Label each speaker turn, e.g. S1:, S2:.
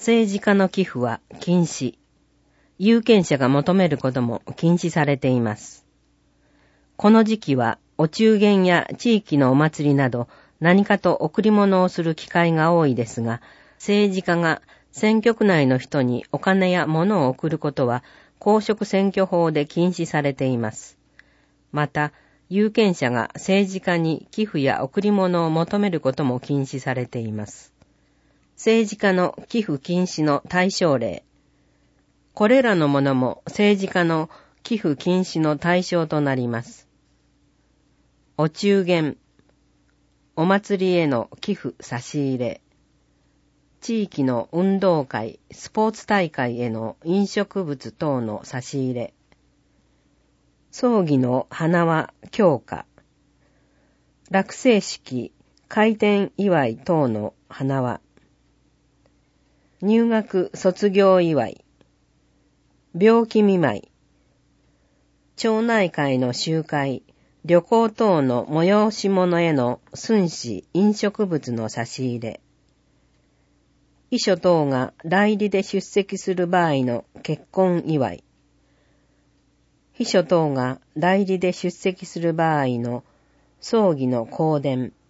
S1: 政治家の寄付は禁止。有権者が求めることも禁止されています。この時期はお中元や地域のお祭りなど何かと贈り物をする機会が多いですが、政治家が選挙区内の人にお金や物を贈ることは公職選挙法で禁止されています。また、有権者が政治家に寄付や贈り物を求めることも禁止されています。政治家の寄付禁止の対象例。これらのものも政治家の寄付禁止の対象となります。お中元、お祭りへの寄付差し入れ、地域の運動会、スポーツ大会への飲食物等の差し入れ、葬儀の花輪供花、落成式、開店祝い等の花輪、入学卒業祝い、病気見舞い、町内会の集会、旅行等の催し物への寸志飲食物の差し入れ、遺書等が代理で出席する場合の結婚祝い、秘書等が代理で出席する場合の葬儀の香典、